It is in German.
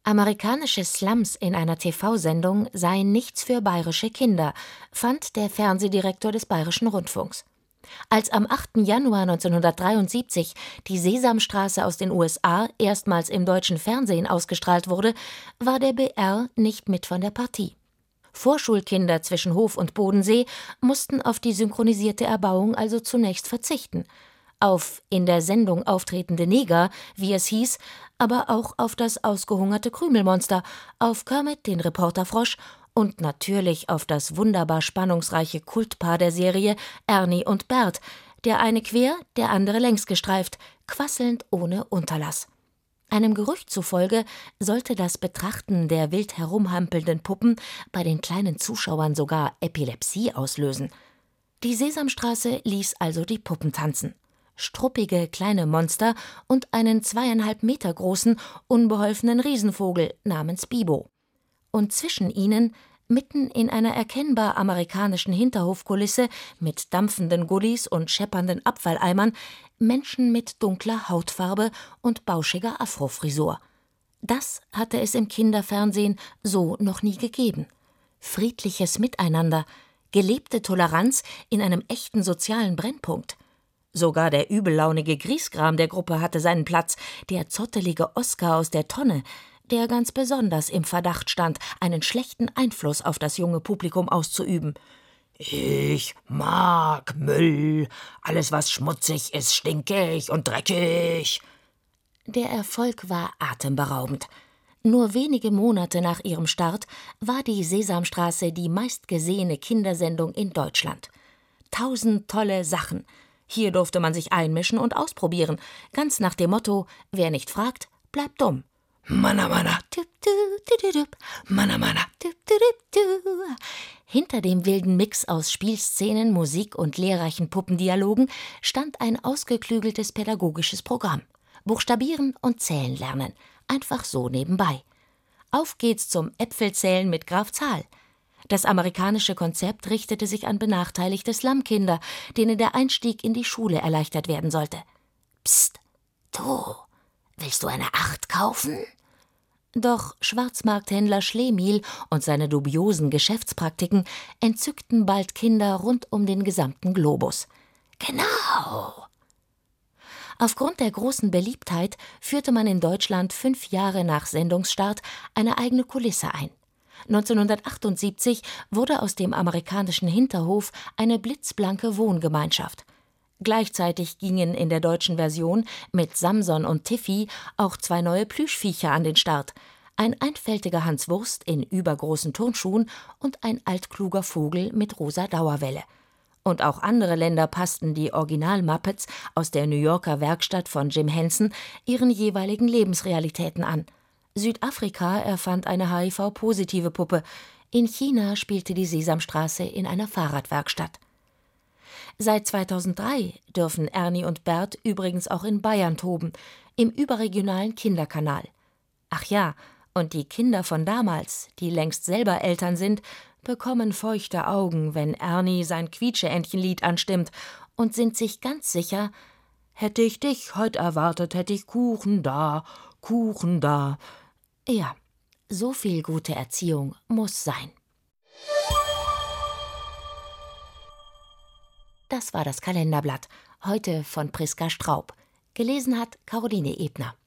Amerikanische Slums in einer TV-Sendung seien nichts für bayerische Kinder, fand der Fernsehdirektor des Bayerischen Rundfunks. Als am 8. Januar 1973 die Sesamstraße aus den USA erstmals im deutschen Fernsehen ausgestrahlt wurde, war der BR nicht mit von der Partie. Vorschulkinder zwischen Hof und Bodensee mussten auf die synchronisierte Erbauung also zunächst verzichten. Auf in der Sendung auftretende Neger, wie es hieß, aber auch auf das ausgehungerte Krümelmonster, auf Kermit, den Reporterfrosch und natürlich auf das wunderbar spannungsreiche Kultpaar der Serie Ernie und Bert, der eine quer, der andere längs gestreift, quasselnd ohne Unterlass. Einem Gerücht zufolge sollte das Betrachten der wild herumhampelnden Puppen bei den kleinen Zuschauern sogar Epilepsie auslösen. Die Sesamstraße ließ also die Puppen tanzen. Struppige kleine Monster und einen 2,5 Meter großen, unbeholfenen Riesenvogel namens Bibo. Und zwischen ihnen, mitten in einer erkennbar amerikanischen Hinterhofkulisse mit dampfenden Gullis und scheppernden Abfalleimern, Menschen mit dunkler Hautfarbe und bauschiger Afrofrisur. Das hatte es im Kinderfernsehen so noch nie gegeben. Friedliches Miteinander, gelebte Toleranz in einem echten sozialen Brennpunkt. Sogar der übellaunige Griesgram der Gruppe hatte seinen Platz, der zottelige Oskar aus der Tonne, der ganz besonders im Verdacht stand, einen schlechten Einfluss auf das junge Publikum auszuüben. »Ich mag Müll. Alles, was schmutzig ist, stinkig und dreckig.« Der Erfolg war atemberaubend. Nur wenige Monate nach ihrem Start war die Sesamstraße die meistgesehene Kindersendung in Deutschland. 1000 tolle Sachen. Hier durfte man sich einmischen und ausprobieren, ganz nach dem Motto: Wer nicht fragt, bleibt dumm. Mana mana, mana mana. Hinter dem wilden Mix aus Spielszenen, Musik und lehrreichen Puppendialogen stand ein ausgeklügeltes pädagogisches Programm. Buchstabieren und zählen lernen, einfach so nebenbei. Auf geht's zum Äpfelzählen mit Graf Zahl. Das amerikanische Konzept richtete sich an benachteiligte Slumkinder, denen der Einstieg in die Schule erleichtert werden sollte. Psst, du, willst du eine 8 kaufen? Doch Schwarzmarkthändler Schlemihl und seine dubiosen Geschäftspraktiken entzückten bald Kinder rund um den gesamten Globus. Genau! Aufgrund der großen Beliebtheit führte man in Deutschland 5 Jahre nach Sendungsstart eine eigene Kulisse ein. 1978 wurde aus dem amerikanischen Hinterhof eine blitzblanke Wohngemeinschaft. Gleichzeitig gingen in der deutschen Version mit Samson und Tiffy auch 2 neue Plüschviecher an den Start. Ein einfältiger Hans Wurst in übergroßen Turnschuhen und ein altkluger Vogel mit rosa Dauerwelle. Und auch andere Länder passten die Original-Muppets aus der New Yorker Werkstatt von Jim Henson ihren jeweiligen Lebensrealitäten an. Südafrika erfand eine HIV-positive Puppe. In China spielte die Sesamstraße in einer Fahrradwerkstatt. Seit 2003 dürfen Ernie und Bert übrigens auch in Bayern toben, im überregionalen Kinderkanal. Ach ja, und die Kinder von damals, die längst selber Eltern sind, bekommen feuchte Augen, wenn Ernie sein Quietscheentchenlied anstimmt und sind sich ganz sicher: »Hätte ich dich heut erwartet, hätte ich Kuchen da, Kuchen da.« Ja, so viel gute Erziehung muss sein. Das war das Kalenderblatt, heute von Priska Straub. Gelesen hat Caroline Ebner.